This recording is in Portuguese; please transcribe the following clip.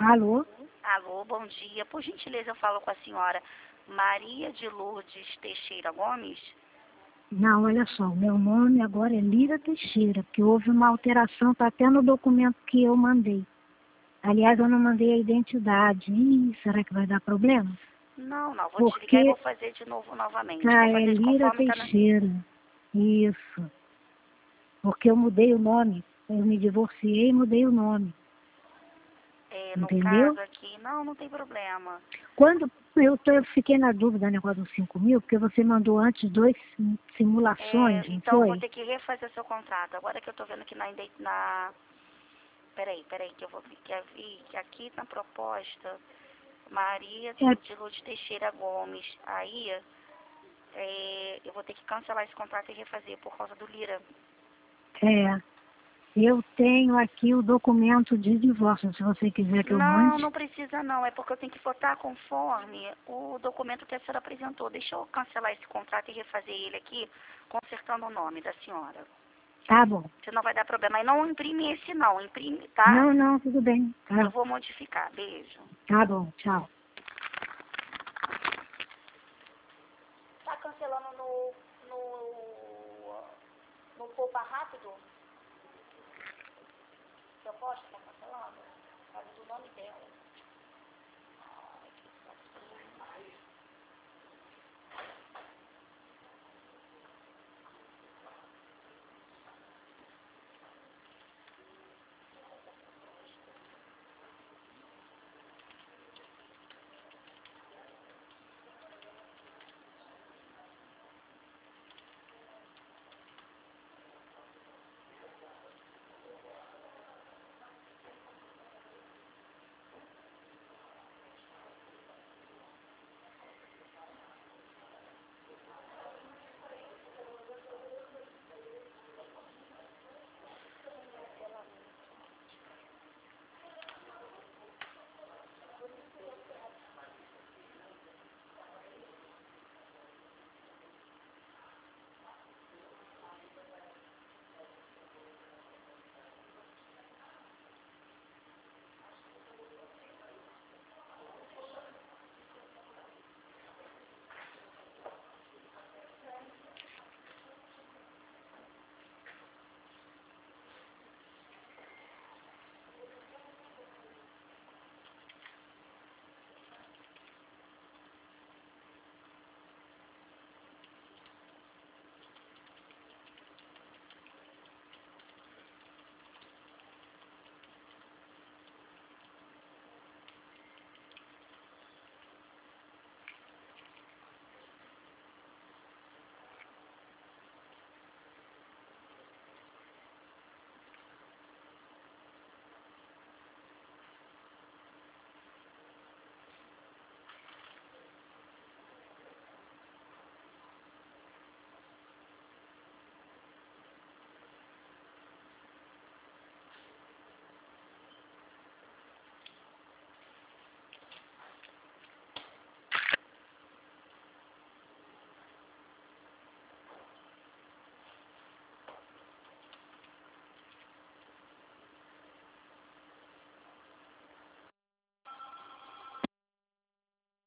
Alô? Alô, bom dia. Por gentileza, eu falo com a senhora Maria de Lourdes Teixeira Gomes? Não, olha só, o meu nome agora é Lira Teixeira, porque houve uma alteração, está até no documento que eu mandei. Aliás, eu não mandei a identidade. Ih, será que vai dar problema? Não, vou te ligar e Porque vou fazer de novo novamente. tá, Vou é fazer de Lira conforme está na... Teixeira. Isso. Porque eu mudei o nome. Eu me divorciei e mudei o nome. no Entendeu? caso aqui, não tem problema. Quando eu fiquei na dúvida, negócio dos 5.000, porque você mandou antes 2 simulações, não Então, eu vou foi? ter que refazer seu contrato. Agora que eu tô vendo que Peraí, que eu vou que aqui na proposta, Maria de Lourdes Teixeira Gomes. Aí, eu vou ter que cancelar esse contrato e refazer por causa do Lira. Eu tenho aqui o documento de divórcio, se você quiser que eu mande. Não precisa não. É porque eu tenho que votar conforme o documento que a senhora apresentou. Deixa eu cancelar esse contrato e refazer ele aqui, consertando o nome da senhora. Tá bom. Senão vai dar problema. E não imprime esse não, imprime, tá? Não, tudo bem. Tá, Eu vou modificar. Beijo. tá bom, tchau. Tá cancelando no Poupa Rápido? Proposta tá cancelando? Por causa do nome dela.